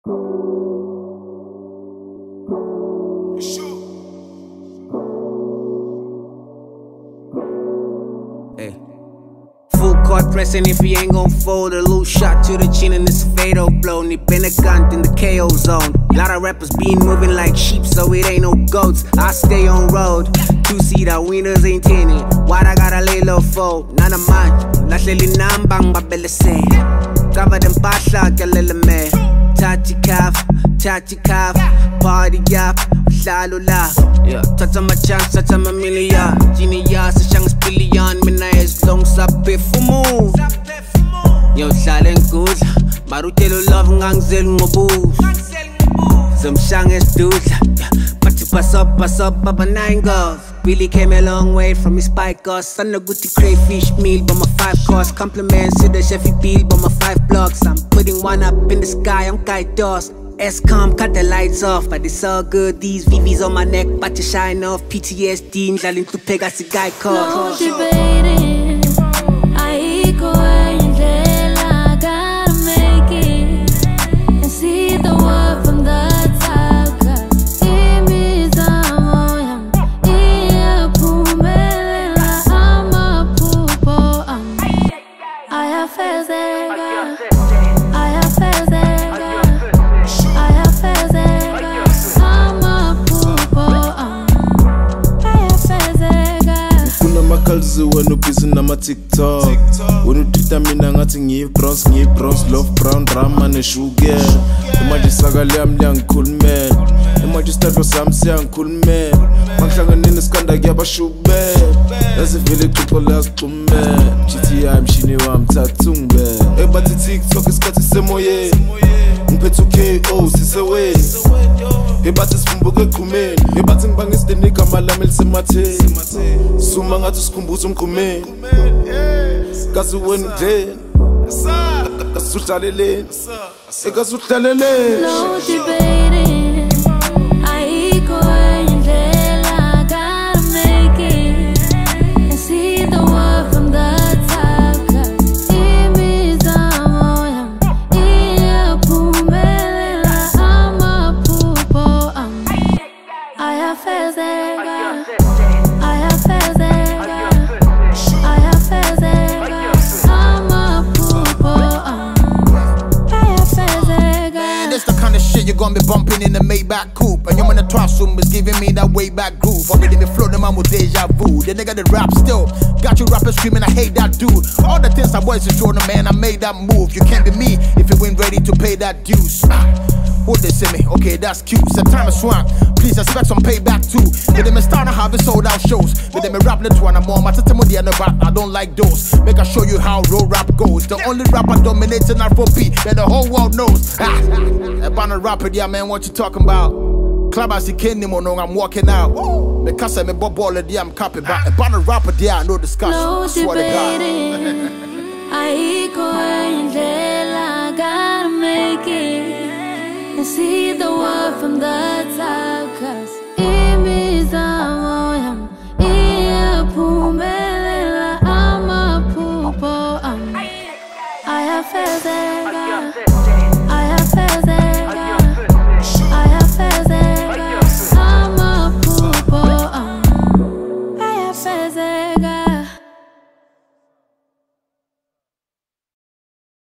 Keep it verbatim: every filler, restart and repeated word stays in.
Hey. Full court pressing if he ain't gon' fold. A little shot to the chin and it's a fatal blow. Ni Benegant in the K O zone. Lot of rappers been moving like sheep, so it ain't no goats. I stay on road. Two-seater winners ain't tinny. Why I gotta lay low for? None of mine. Lahleli nambang babele say. Cover them pasha galele me. Tati calf, tati calf. Party up, lalo laugh. Yeah, tata my chance, tata my million. Genius, a chance billion. Mina is long sape for move. Yo, silent good. Marutelo love ngangzel ngobuz. Some shang is dudes. But you pass up, pass up, Baba nine girls. Billy came a long way from his spike us. Son of good to crayfish meal, but my five course. Compliments to the chefy bill, but my five blocks. I'm putting one up in the sky, I'm kite toss. S-com, cut the lights off, but it's all good. These V Vs on my neck, but you shine off. P T S D, njalo to Pegasi guy call. No debating, I go angel, I gotta make it and see the world from the top. Cause it means I'm on, yeah, pumela, I'm a poopo, I have fez I have fez when you busy na ma TikTok. When you treat me na ngathi ngiyi bronze, ngiyi bronze, love brown, drama ne sugar. Imagine saga liam liang cool man. Imagine start for some young cool man. Mangihlangene nesikanda kuyaba shube. Yazi vele people last to man. G T I mshini wami thathungbe. Ebathi TikTok isikhathi semoyeni. Ngiphethe K O siseweni. Ebathi sifumbuke eqhumeni. Ebathi ngibangise igama lami elisematheni. Suma ngathi sikhumbuza umqhumeni. Kazi wena ndleni. Kazi udlaleleni. Kazi udlaleleni. No debating. I go angel, I gotta make it and see the world from the top. Cause it means I'm on, yeah, pumela, I'm a poopo, I have fez I have fez I have fez I'm a poopo, I have fez. Man, this the kind of shit you're gonna be bumping in the Maybach coupe. And you're in the classroom is giving me that way back groove. Already me flow the man with deja vu. The nigga that rap still got you rapping screaming, I hate that dude. All the things I was is showing the man, I made that move. You can't be me if you ain't ready to pay that dues. Would they say me? Okay, that's cute. September swamp. Please expect some payback too. But them starting having sold out shows. But them rap let one more. My tell me the rap. I don't like those. Make I show you how road rap goes. The only rapper dominating R four P that the whole world knows. Ah, about a rapper, yeah man, what you talking about? Club as you can't anymore, no, I'm walking out. Because I'm a bob all of the I'm copy back. About a rapper, yeah, no discussion. No I swear to God. I go angel, I gotta make it and see the world from the top. Cause it means I'm on, yeah, pumela, I'm a poopo, I have fez